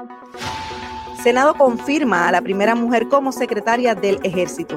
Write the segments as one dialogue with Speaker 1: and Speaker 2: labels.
Speaker 1: Senado confirma a la primera mujer como secretaria del Ejército.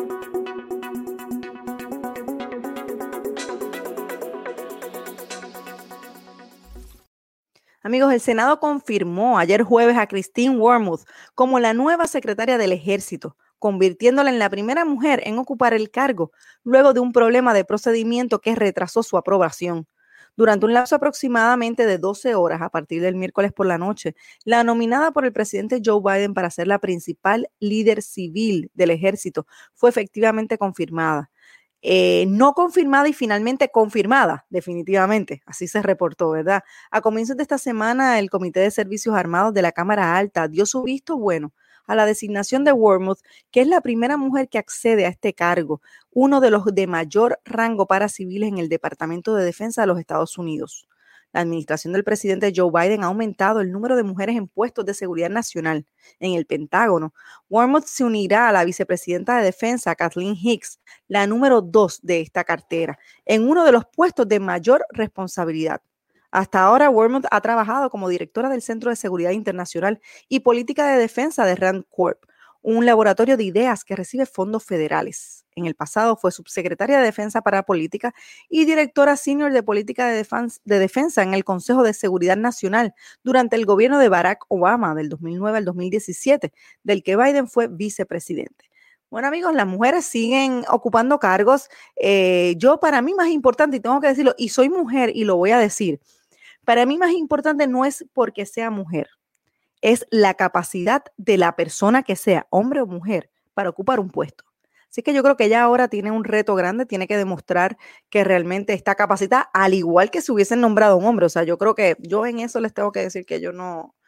Speaker 1: Amigos, el Senado confirmó ayer jueves a Christine Wormuth como la nueva secretaria del Ejército, convirtiéndola en la primera mujer en ocupar el cargo, luego de un problema de procedimiento que retrasó su aprobación. Durante un lapso aproximadamente de 12 horas a partir del miércoles por la noche, la nominada por el presidente Joe Biden para ser la principal líder civil del Ejército fue efectivamente confirmada. No confirmada y finalmente confirmada, definitivamente, así se reportó, ¿verdad? A comienzos de esta semana, el Comité de Servicios Armados de la Cámara Alta dio su visto bueno a la designación de Wormuth, que es la primera mujer que accede a este cargo, uno de los de mayor rango para civiles en el Departamento de Defensa de los Estados Unidos. La administración del presidente Joe Biden ha aumentado el número de mujeres en puestos de seguridad nacional en el Pentágono. Wormuth se unirá a la vicepresidenta de Defensa, Kathleen Hicks, la número 2 de esta cartera, en uno de los puestos de mayor responsabilidad. Hasta ahora, Wormuth ha trabajado como directora del Centro de Seguridad Internacional y Política de Defensa de Rand Corp, un laboratorio de ideas que recibe fondos federales. En el pasado fue subsecretaria de Defensa para Política y directora senior de Política de Defensa en el Consejo de Seguridad Nacional durante el gobierno de Barack Obama del 2009 al 2017, del que Biden fue vicepresidente. Bueno, amigos, las mujeres siguen ocupando cargos. Yo, para mí, más importante, y tengo que decirlo, y soy mujer y lo voy a decir, para mí más importante no es porque sea mujer, es la capacidad de la persona que sea, hombre o mujer, para ocupar un puesto. Así que yo creo que ella ahora tiene un reto grande, tiene que demostrar que realmente está capacitada, al igual que si hubiesen nombrado a un hombre. O sea, yo creo que yo en eso les tengo que decir que yo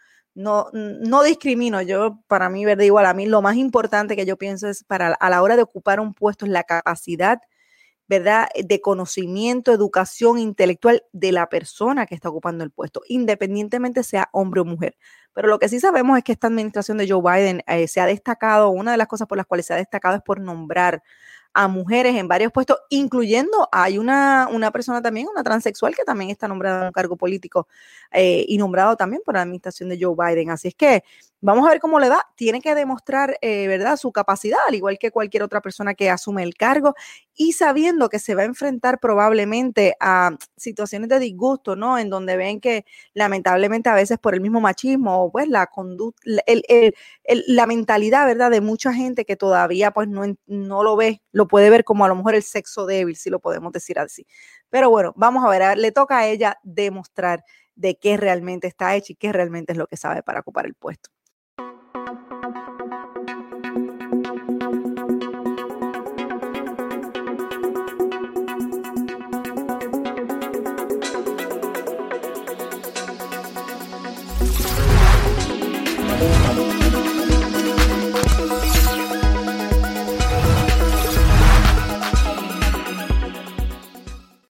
Speaker 1: no discrimino. Yo, para mí, ¿verdad? Igual a mí lo más importante que yo pienso es a la hora de ocupar un puesto es la capacidad, ¿verdad?, de conocimiento, educación intelectual de la persona que está ocupando el puesto, independientemente sea hombre o mujer. Pero lo que sí sabemos es que esta administración de Joe Biden se ha destacado, una de las cosas por las cuales se ha destacado es por nombrar a mujeres en varios puestos, incluyendo hay una persona también, una transexual que también está nombrada en un cargo político y nombrado también por la administración de Joe Biden. Así es que vamos a ver cómo le da. Tiene que demostrar, ¿verdad?, su capacidad, al igual que cualquier otra persona que asume el cargo y sabiendo que se va a enfrentar probablemente a situaciones de disgusto, ¿no? En donde ven que lamentablemente a veces por el mismo machismo, pues la conducta, la mentalidad, ¿verdad?, de mucha gente que todavía pues no lo ve, lo puede ver como a lo mejor el sexo débil, si lo podemos decir así. Pero bueno, vamos a ver, le toca a ella demostrar de qué realmente está hecha y qué realmente es lo que sabe para ocupar el puesto.